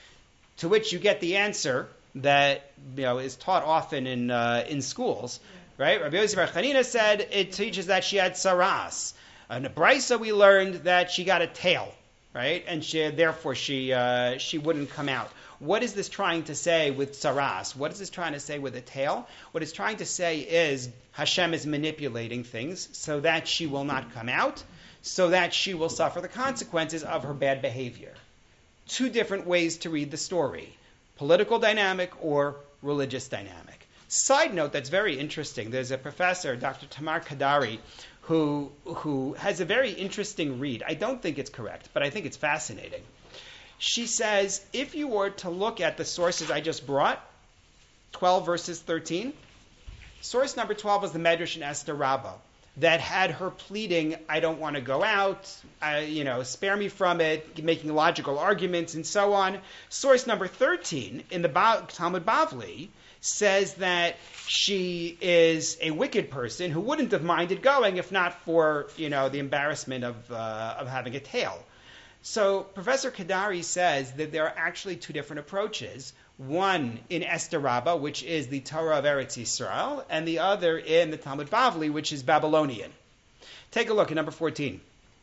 To which you get the answer that, you know, is taught often in uh, in schools. Right? Rabbi Yosef Bar Chanina said it teaches that she had saras. In the Brisa we learned that she got a tail, right? And she, therefore she uh, she wouldn't come out. What is this trying to say with saras? What is this trying to say with a tail? What it's trying to say is Hashem is manipulating things so that she will not come out, so that she will suffer the consequences of her bad behavior. Two different ways to read the story: political dynamic or religious dynamic. Side note that's very interesting. There's a professor, Doctor Tamar Kadari, who who has a very interesting read. I don't think it's correct, but I think it's fascinating. She says, if you were to look at the sources I just brought, twelve verses thirteen, source number twelve was the Medrash in Esther Rabbah that had her pleading, I don't want to go out, I, you know, spare me from it, making logical arguments and so on. Source number thirteen in the ba- Talmud Bavli says that she is a wicked person who wouldn't have minded going if not for, you know, the embarrassment of uh, of having a tail. So Professor Kadari says that there are actually two different approaches. One in Esther Rabbah, which is the Torah of Eretz Yisrael, and the other in the Talmud Bavli, which is Babylonian. Take a look at number fourteen.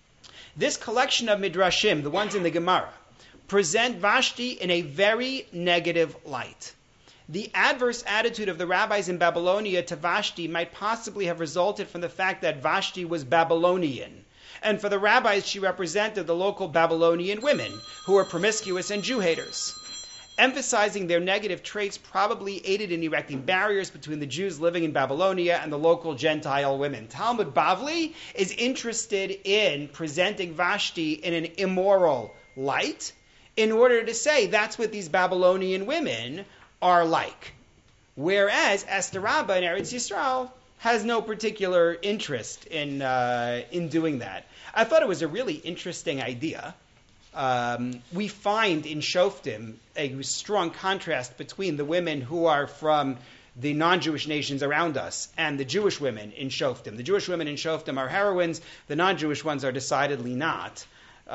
This collection of midrashim, the ones in the Gemara, present Vashti in a very negative light. The adverse attitude of the rabbis in Babylonia to Vashti might possibly have resulted from the fact that Vashti was Babylonian. And for the rabbis, she represented the local Babylonian women, who were promiscuous and Jew-haters. Emphasizing their negative traits probably aided in erecting barriers between the Jews living in Babylonia and the local Gentile women. Talmud Bavli is interested in presenting Vashti in an immoral light in order to say that's what these Babylonian women are like. Whereas Esther Rabbah in Eretz Yisrael has no particular interest in uh, in doing that. I thought it was a really interesting idea. Um, we find in Shoftim a strong contrast between the women who are from the non-Jewish nations around us and the Jewish women in Shoftim. The Jewish women in Shoftim are heroines. The non-Jewish ones are decidedly not.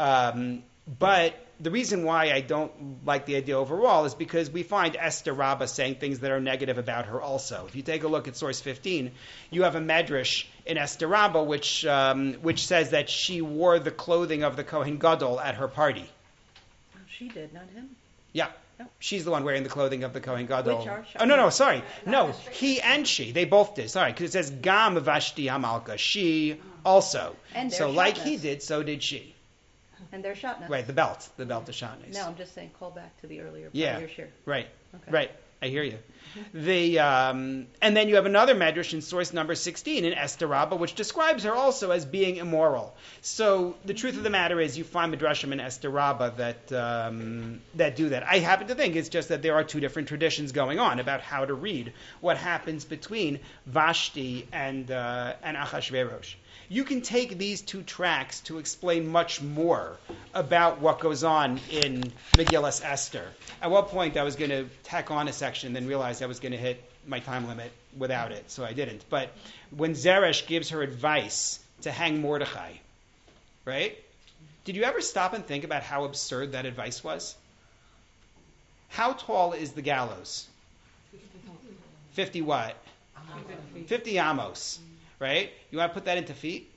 Um, but the reason why I don't like the idea overall is because we find Esther Rabbah saying things that are negative about her also. If you take a look at source fifteen, you have a medrash in Esther Rabbah which um, which says that she wore the clothing of the Kohen Gadol at her party. Oh, she did, not him. Yeah. Oh. She's the one wearing the clothing of the Kohen Gadol. Which are oh, no, no, sorry. No, he and she. They both did. Sorry, because it says Gam Vashti Hamalka. She also. And so their like shatnez. he did, so did she. And their shatnez. Right, the belt. The belt of Shatnez. No, I'm just saying, call back to the earlier part Yeah. of your share. Right, Okay. right. I hear you. The um, and then you have another medrash in source number sixteen in Esther Rabbah, which describes her also as being immoral. So the truth of the matter is, you find midrashim in Esther Rabbah that um, that do that. I happen to think it's just that there are two different traditions going on about how to read what happens between Vashti and uh, and Achashverosh. You can take these two tracks to explain much more about what goes on in Megillas Esther. At one point, I was going to tack on a section, then realized realized I was going to hit my time limit without it, so I didn't. But when Zeresh gives her advice to hang Mordechai, right? Did you ever stop and think about how absurd that advice was? How tall is the gallows? fifty what? fifty amos, right? You want to put that into feet?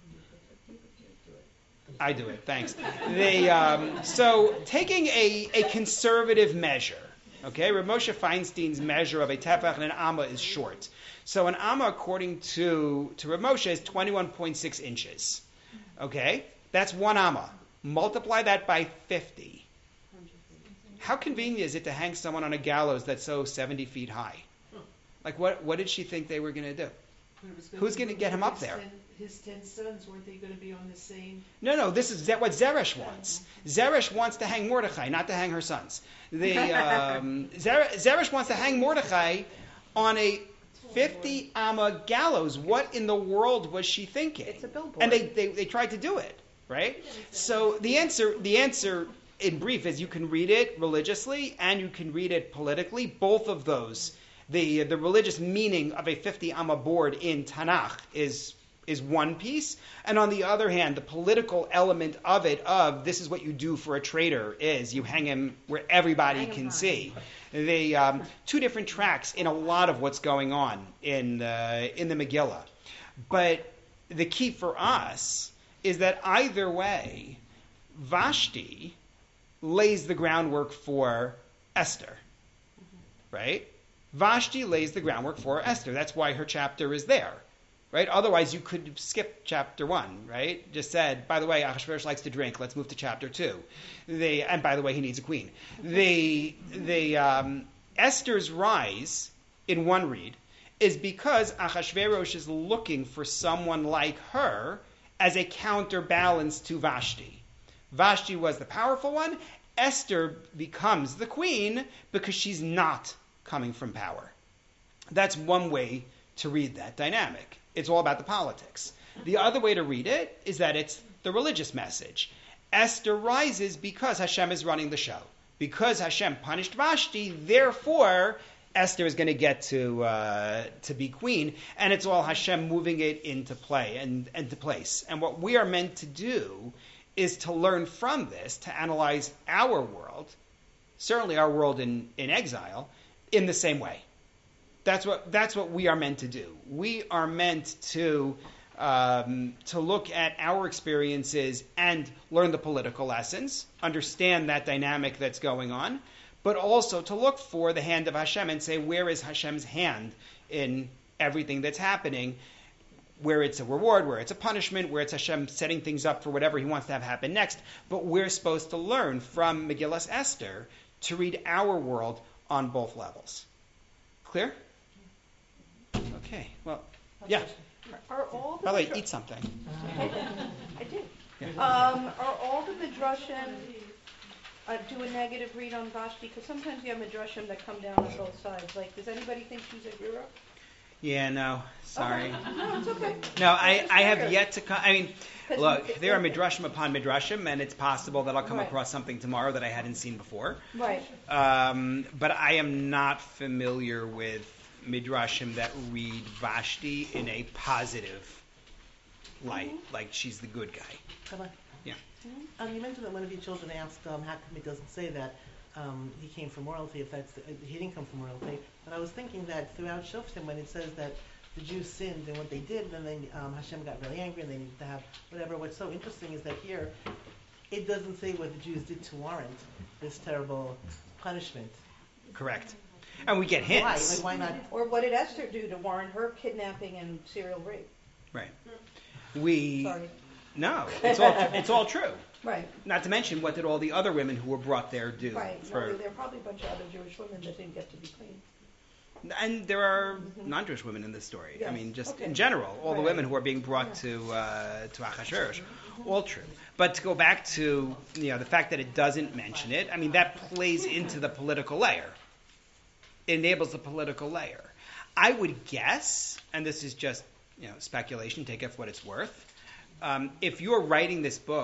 I do it, thanks. They, um, so taking a, a conservative measure, okay? Rav Moshe Feinstein's measure of a tefach and an amma is short. So an amma, according to, to Rav Moshe, is twenty-one point six inches, okay? That's one amma. Multiply that by fifty. How convenient is it to hang someone on a gallows that's so seventy feet high? Like, what, what did she think they were going to do? Who's going to get him up there? His ten sons, weren't they going to be on the same? No, no, this is what Zeresh wants. Zeresh wants to hang Mordechai, not to hang her sons. The, um, Zeresh wants to hang Mordechai on a fifty amma gallows. What in the world was she thinking? It's a billboard. And they, they, they tried to do it, right? So the answer, the answer in brief is you can read it religiously and you can read it politically. Both of those. The, the religious meaning of a fifty amma board in Tanakh is is one piece, and on the other hand, the political element of it, of this is what you do for a traitor, is you hang him where everybody Hang him can high. see. They um, two different tracks in a lot of what's going on in uh, in the Megillah, but the key for us is that either way, Vashti lays the groundwork for Esther, right? Vashti lays the groundwork for Esther. That's why her chapter is there, right? Otherwise, you could skip chapter one, right? Just said, by the way, Achashverosh likes to drink. Let's move to chapter two. They, and by the way, he needs a queen. The, the um, Esther's rise in one read is because Achashverosh is looking for someone like her as a counterbalance to Vashti. Vashti was the powerful one. Esther becomes the queen because she's not coming from power. That's one way to read that dynamic. It's all about the politics. The other way to read it is that it's the religious message. Esther rises because Hashem is running the show. Because Hashem punished Vashti, therefore Esther is going to get to uh, to be queen, and it's all Hashem moving it into play and into place. And what we are meant to do is to learn from this, to analyze our world, certainly our world in, in exile, in the same way. That's what that's what we are meant to do. We are meant to um, to look at our experiences and learn the political lessons, understand that dynamic that's going on, but also to look for the hand of Hashem and say, where is Hashem's hand in everything that's happening? Where it's a reward, where it's a punishment, where it's Hashem setting things up for whatever He wants to have happen next. But we're supposed to learn from Megillas Esther to read our world on both levels. Clear? Okay. Well, yeah. Are all the By the way, midra- eat something. I did. Yeah. Um, are all the midrashim uh, do a negative read on Vashti? Because sometimes you have midrashim that come down on both sides. Like, does anybody think she's a hero? Yeah, no. Sorry. Okay. No, it's okay. No, I, Just I have curious. yet to come. I mean, 'Cause look, it's there are like- midrashim upon midrashim, and it's possible that I'll come Right. across something tomorrow that I hadn't seen before. Right. Um, but I am not familiar with midrashim that read Vashti in a positive light, like she's the good guy. Come on. Yeah. Um, you mentioned that one of your children asked um, how come it doesn't say that um, he came from royalty, if that's the, uh, he didn't come from royalty. But I was thinking that throughout Shoftim, when it says that the Jews sinned and what they did, and then um, Hashem got really angry and they needed to have whatever. What's so interesting is that here, it doesn't say what the Jews did to warrant this terrible punishment. Correct. And we get Why? hints. Like, why not? Or what did Esther do to warrant her kidnapping and serial rape? Right. We Sorry. no, it's all it's all true. Right. Not to mention, what did all the other women who were brought there do? Right. For, No, there are probably a bunch of other Jewish women that didn't get to be clean. and there are non-Jewish women in this story. I Yes. mean, just Okay. in general, all the Right. women who are being brought to uh, to Achashverosh, all true. But to go back to you know the fact that it doesn't mention it, I mean that plays into the political layer. It enables the political layer. I would guess, and this is just you know speculation, take it for what it's worth. Um, if you're writing this book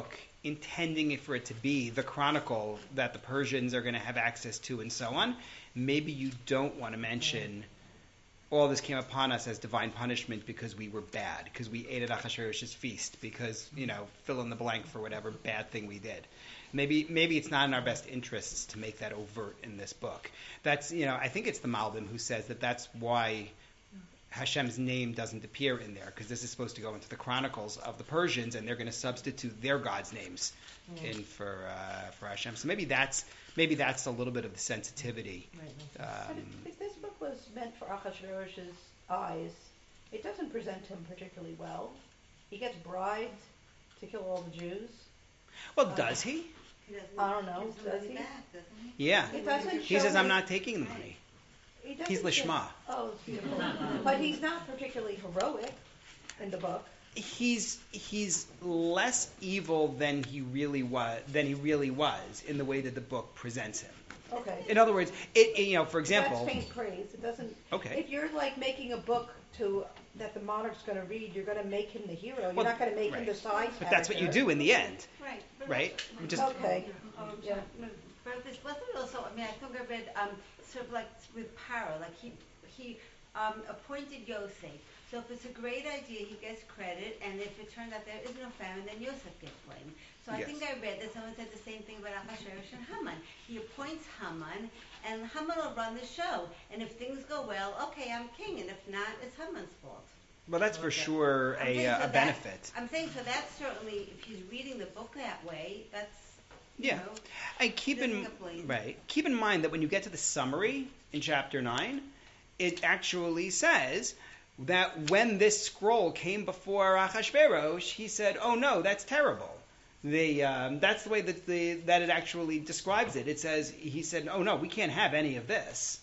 intending it for it to be the chronicle that the Persians are going to have access to and so on, maybe you don't want to mention all this came upon us as divine punishment because we were bad, because we ate at Achashverosh's feast, because, you know, fill in the blank for whatever bad thing we did. Maybe maybe it's not in our best interests to make that overt in this book. That's, you know, I think it's the Malbim who says that that's why Hashem's name doesn't appear in there, because this is supposed to go into the chronicles of the Persians, and they're going to substitute their gods' names mm. in for uh, for Hashem. So maybe that's maybe that's a little bit of the sensitivity. Right. Um, But if this book was meant for Achashverosh's eyes, it doesn't present him particularly well. He gets bribed to kill all the Jews. well, does he? He doesn't- I don't know, gives the does money he? back, doesn't he? Yeah. It doesn't He show says, I'm him- not taking the money. He doesn't He's show- Lishma. Oh, it's beautiful. But he's not particularly heroic in the book. He's he's less evil than he really was than he really was in the way that the book presents him. Okay. In other words, it, it you know, for example, That's faint praise. It doesn't. Okay. If you're like making a book to that the monarch's going to read, you're going to make him the hero. You're Well, not going to make him right. the side but that's what you character. do in the end, Right. but right? also- We just Okay. Oh, Yeah. no, but this wasn't also, I mean, I think I read, um, sort of like with Paro, like he, he, um, appointed Yosef. So if it's a great idea, he gets credit, and if it turns out there is no famine, then Yosef gets blamed. So I Yes. think I read that someone said the same thing about Achashverosh and Haman. He appoints Haman, and Haman will run the show. And if things go well, okay, I'm king, and if not, it's Haman's fault. well, that's for sure I'm a, saying uh, so a that- benefit. I'm saying so that's certainly, if he's reading the book that way, that's, you Yeah. know, And keep in Doesn't get blamed. right. Keep in mind that when you get to the summary in chapter nine, it actually says that when this scroll came before Achashverosh, he said, "Oh no, that's terrible." The um, that's the way that the that it actually describes it. It says he said, "Oh no, we can't have any of this."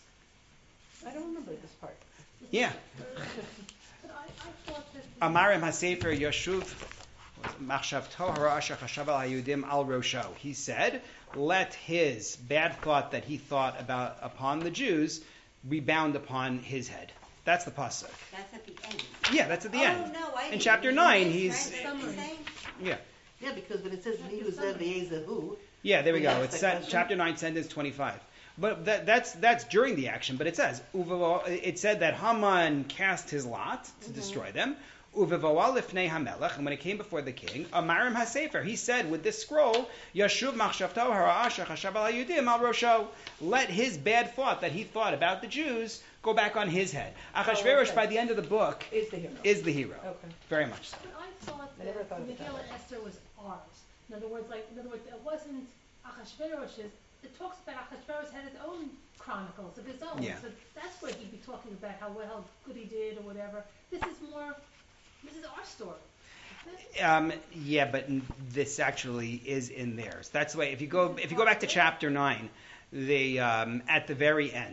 I don't remember this part. Yeah. But I, I thought that. the- Amarim HaSefer Yashuv Machshavto Hara'asha Chashav al Hayudim al Rosho. He said, let his bad thought that he thought about upon the Jews rebound upon his head. That's the pasuk. that's at the end. Yeah, that's at the oh, end. No, I In didn't. chapter You nine, missed, he's right? That's what you're saying? yeah, Yeah, because when it says Nihu Zev V'Yezahu, yeah. There we go. That's It's the set, question. chapter nine, sentence twenty-five. But that, that's that's during the action. But it says Uva- it said that Haman cast his lot to destroy them. Uvevoa lifnei hamelech, and when it came before the king, Amarim HaSefer, he said with this scroll, Yashuv machshavto hara'asha chashav al hayudim al rosho, let his bad thought that he thought about the Jews go back on his head. Achashverosh, okay. by the end of the book, Is the hero. is the hero. Okay. Very much so. But I thought I never that thought of it that Megillah way. Esther was ours. In other words, like, in other words, it wasn't Achashverosh's. It talks about Achashverosh had his own chronicles of his own. Yeah. So that's where he'd be talking about how well good he did or whatever. This is more, this is our story. This- Um, yeah, but n- this actually is in theirs. That's the way. If you go, if you go back to chapter nine, the um, at the very end.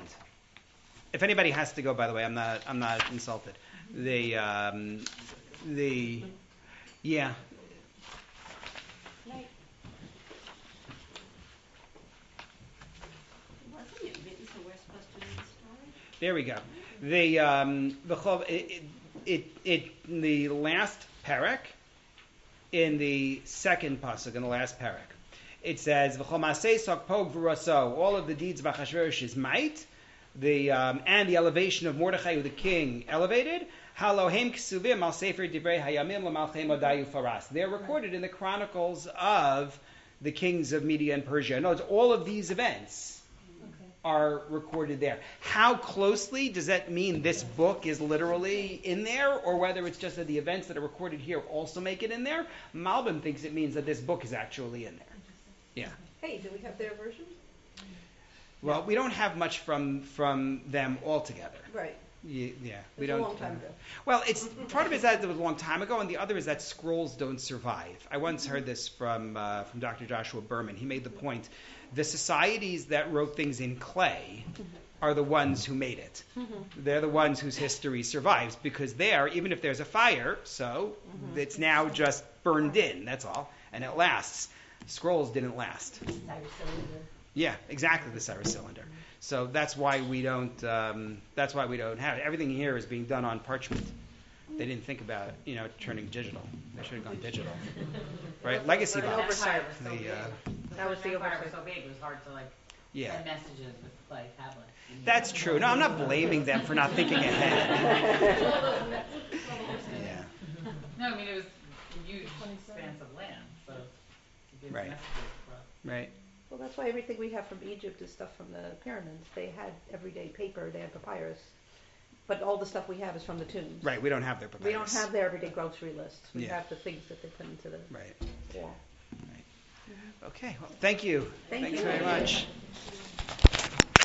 If anybody has to go, by the way, I'm not. I'm not insulted. The um, the yeah. Wasn't it written so we're supposed to read the story? There we go. The um, the chov- it, it it in the last parak, in the second pasuk, in the last parak, it says v'chol masei sakpog v'raso, all of the deeds of Achashverosh's might, the um, and the elevation of Mordechai, who the king elevated. Halohem ksuvim al sefer divrei hayamim l'malchei modayu faras. They're recorded in the chronicles of the kings of Media and Persia. No, it's all of these events Okay. are recorded there. How closely does that mean this book is literally in there, or whether it's just that the events that are recorded here also make it in there? Malbim thinks it means that this book is actually in there. Yeah. Hey, do we have their version? Well, we don't have much from from them altogether. Right. Ye- Yeah, we It was don't. a long time ago. Well, it's part of it is that it was a long time ago, and the other is that scrolls don't survive. I once heard this from uh, from Doctor Joshua Berman. He made the point: the societies that wrote things in clay are the ones who made it. They're the ones whose history survives, because there, even if there's a fire, so it's now just burned in. That's all, and it lasts. Scrolls didn't last. Yeah, exactly, the Cyrus cylinder. So that's why we don't. Um, that's why we don't have it. Everything here is being done on parchment. they didn't think about, you know, turning digital. They should have gone digital, right? Legacy An That box. oversight. empire was so The, big. uh, That was the empire oversight. was so big, it was hard to like Yeah, send messages with like tablets. that's true. No, I'm not blaming them for not thinking ahead. Yeah, No, I mean, it was a huge expanse of land, so to get Right. messages across. right. Well, that's why everything we have from Egypt is stuff from the pyramids. They had everyday paper, they had papyrus, but all the stuff we have is from the tombs. Right, we don't have their papyrus. We don't have their everyday grocery lists. We Yeah. have the things that they put into the Right. wall. Okay, well, thank you. Thank Thanks you. very much.